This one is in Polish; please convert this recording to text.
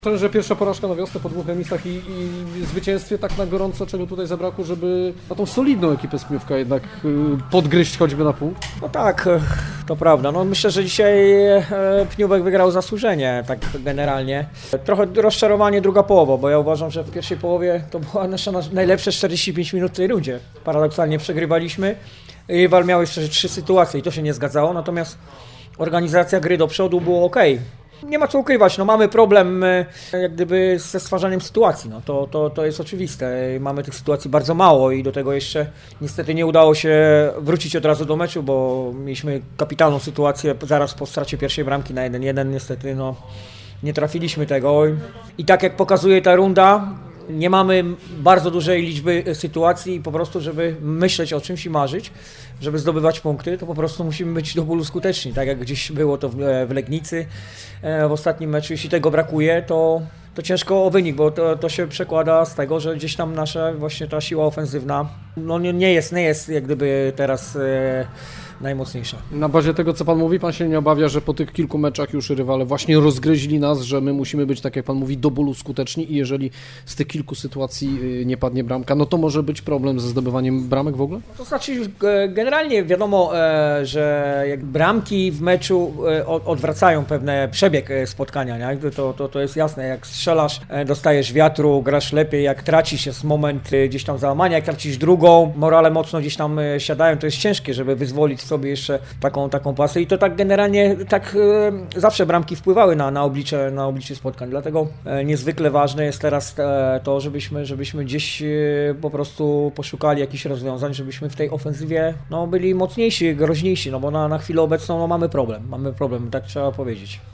Że pierwsza porażka na wiosnę po 2 remisach i zwycięstwie tak na gorąco, czego tutaj zabrakło, żeby na tą solidną ekipę z Pniówka jednak podgryźć choćby na punkt? No tak, to prawda. No myślę, że dzisiaj Pniówek wygrał zasłużenie, tak generalnie. Trochę rozczarowanie druga połowa, bo ja uważam, że w pierwszej połowie to była nasza najlepsze 45 minut w tej rundzie. Paradoksalnie przegrywaliśmy. Rywal miał jeszcze 3 sytuacje i to się nie zgadzało, natomiast organizacja gry do przodu było ok. Nie ma co ukrywać, no mamy problem jak gdyby ze stwarzaniem sytuacji, no to jest oczywiste. Mamy tych sytuacji bardzo mało i do tego jeszcze niestety nie udało się wrócić od razu do meczu, bo mieliśmy kapitalną sytuację zaraz po stracie pierwszej bramki na 1-1, niestety no nie trafiliśmy tego i tak jak pokazuje ta runda, nie mamy bardzo dużej liczby sytuacji i po prostu, żeby myśleć o czymś i marzyć, żeby zdobywać punkty, to po prostu musimy być do bólu skuteczni, tak jak gdzieś było to w Legnicy w ostatnim meczu. Jeśli tego brakuje, to ciężko o wynik, bo to się przekłada z tego, że gdzieś tam nasza właśnie ta siła ofensywna no nie jest jak gdyby teraz najmocniejsza. Na bazie tego, co Pan mówi, Pan się nie obawia, że po tych kilku meczach już rywale właśnie rozgryźli nas, że my musimy być, tak jak Pan mówi, do bólu skuteczni i jeżeli z tych kilku sytuacji nie padnie bramka, no to może być problem ze zdobywaniem bramek w ogóle? To znaczy generalnie wiadomo, że jak bramki w meczu odwracają pewne przebieg spotkania, nie? To jest jasne, jak strzelasz, dostajesz wiatru, grasz lepiej, jak tracisz, jest moment gdzieś tam załamania, jak tracisz drugą, morale mocno gdzieś tam siadają, to jest ciężkie, żeby wyzwolić sobie jeszcze taką pasę i to tak generalnie tak zawsze bramki wpływały na oblicze spotkań, dlatego niezwykle ważne jest teraz to, żebyśmy gdzieś po prostu poszukali jakichś rozwiązań, żebyśmy w tej ofensywie no, byli mocniejsi, groźniejsi, no bo na chwilę obecną no, mamy problem, tak trzeba powiedzieć.